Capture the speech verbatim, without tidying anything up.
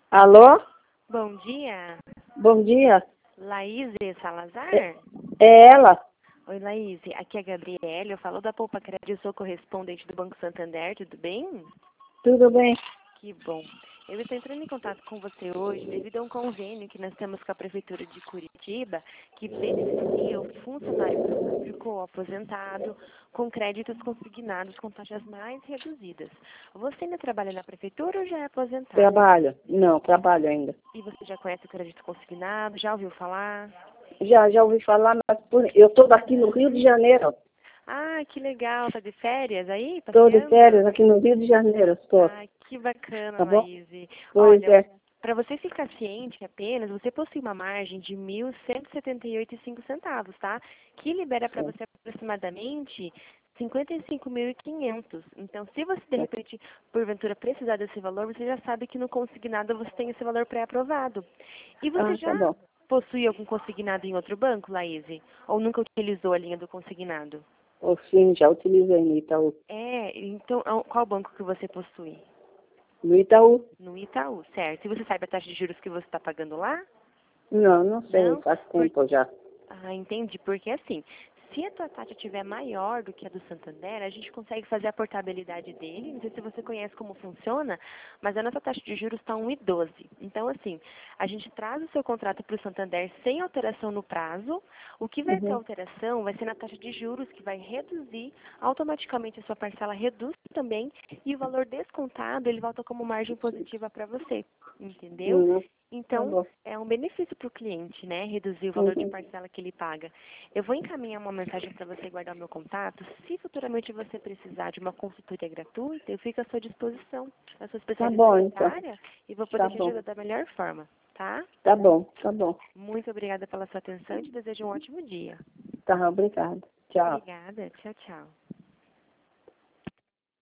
Alô? Bom dia, Bom dia. Laís Salazar? É, é ela? Oi, Laís, aqui é a Gabriela, eu falo da Poupa Crédito, eu sou correspondente do Banco Santander, tudo bem? Tudo bem? Que bom. Eu estou entrando em contato com você hoje devido a um convênio que nós temos com a Prefeitura de Curitiba que beneficia o funcionário público ou aposentado com créditos consignados com taxas mais reduzidas. Você ainda trabalha na Prefeitura ou já é aposentado? Trabalho? Não, trabalho ainda. E você já conhece o crédito consignado? Já ouviu falar? Já, já ouvi falar, mas por... eu estou aqui no Rio de Janeiro. Ah, que legal. Tá de férias aí, Estou de férias passeando? aqui no Rio de Janeiro, estou. Ah, que bacana, Tá bom? Laís. Pois Olha, é. para você ficar ciente apenas, você possui uma margem de mil cento e setenta e oito vírgula cinco centavos, tá? Que libera para Sim, você aproximadamente cinquenta e cinco mil e quinhentos. Então, se você, de sim. repente, porventura precisar desse valor, você já sabe que no consignado você tem esse valor pré-aprovado. E você Ah, tá já bom. possui algum consignado em outro banco, Laís? Ou nunca utilizou a linha do consignado? O sim, já utilizei no Itaú. É, então, ao- qual banco que você possui? No Itaú? No Itaú, certo. E você sabe a taxa de juros que você está pagando lá? Não, não sei, Não? faz Por... tempo já. Ah, entendi. Porque assim, se a tua taxa estiver maior do que a do Santander, a gente consegue fazer a portabilidade dele. Não sei se você conhece como funciona, mas a nossa taxa de juros está um e doze. Então, assim, a gente traz o seu contrato para o Santander sem alteração no prazo. O que vai ter Uhum. alteração vai ser na taxa de juros, que vai reduzir automaticamente a sua parcela, reduz também, e o valor descontado, ele volta como margem positiva para você. Entendeu? Uhum. Tá Então, bom. é um benefício para o cliente, né? Reduzir o valor de Uhum. parcela que ele paga. Eu vou encaminhar uma mensagem para você guardar o meu contato. Se futuramente você precisar de uma consultoria gratuita, eu fico à sua disposição. Eu sou Tá especialista bom, nessa então. área e vou Tá poder te bom. ajudar da melhor forma, tá? Tá bom, tá bom. Muito obrigada pela sua atenção e te desejo um ótimo dia. Tá, obrigada. Tchau. Obrigada. Tchau, tchau.